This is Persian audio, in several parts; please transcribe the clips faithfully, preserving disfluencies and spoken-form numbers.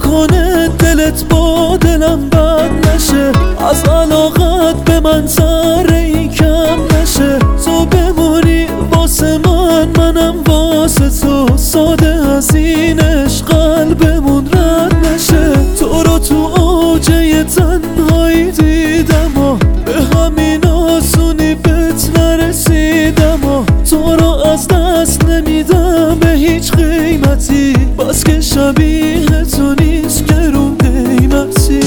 نکنه دلت با دلم بد نشه، از علاقت به من ذره ای کم نشه. تو بمونی واسه من، منم واسه تو، ساده از این عشق قلبمون رد نشه. تو رو تو اوجه تنهایی دیدم و به همین آسونی بهت نرسیدم و تو رو از دست نمیدم به هیچ قیمتی، بس که شبیه تو نیست گرون قیمتی.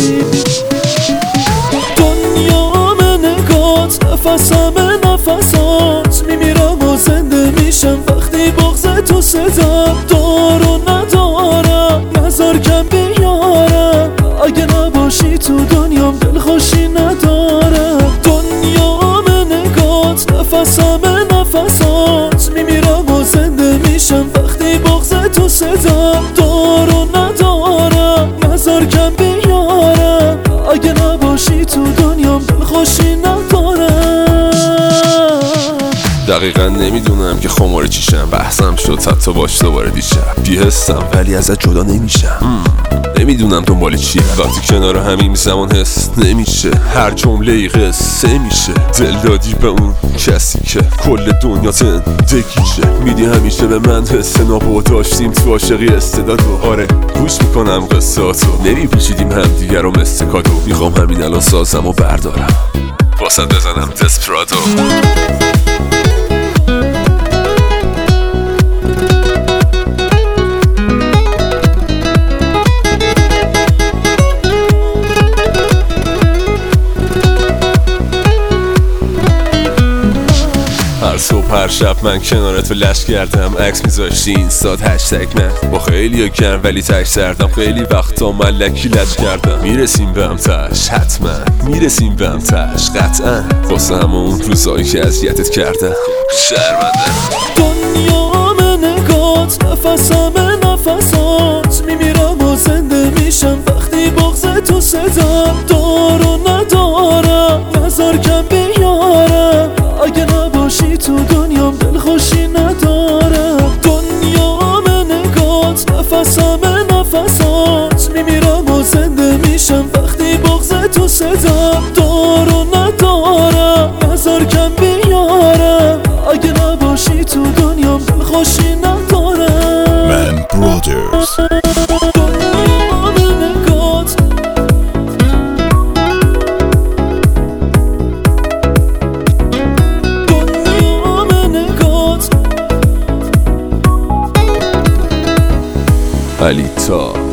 دنیام نگات نفسم نفسات، میمیرم و زنده میشم وقتی بغض تو صدا دار و ندارم، نظر کم بیارم اگه نباشی تو دنیام دلخوشی ندارم. دنیام نگات نفسم نفسات، میمیرم و زنده میشم وقتی بغض تو صدا دار و ندارم، نظر کم بیارم اگه نباشی تو دنیام دلخوشی ندارم. دقیقا نمیدونم که خمار چیشم، بحثم شد حتی باش دوباره دیشب. بی‌حسم ولی ازت جدا نمیشم، نمیدونم دنبال چیه. وقتی کنار همین زمان حس نمیشه، هر جمله ای قصه میشه. دل دادی به اون کسی که کل دنیا زندگیشه، میدی همیشه به من حس نابو داشتیم تو عاشقی استعدادو. آره گوش میکنم قصاتو، نمیپیچیدیم همدیگه رو مثل کادو. میخوام همین الان سازم و بردارم واسه بزنم دسپرادو. هر صبح هر شب من کنارت لش کردم، عکس میذاشتی اینستاد هشتگ من با خیلی ها گرم ولی تک سردم. خیلی وقتا ملکی لج کردم، میرسیم به هم تش حتما، میرسیم به هم تش قطعا، واسه همون روزایی که اذیتت کردم شرمنده. دنیام نگات نفسم نفسات، میمیرم و زنده میشم وقتی بغض تو صدا دار و ندارم، نظر کم بیارم اگه نباشی تو دنیام دلخوشی ندارم. دنیام نگات نفسم نفسات، میمیرم و زنده میشم وقتی بغض تو صدا دار و ندارم، نظر کم بیارم اگه نباشی تو دنیام دلخوشی ندارم. من برادرز علیتا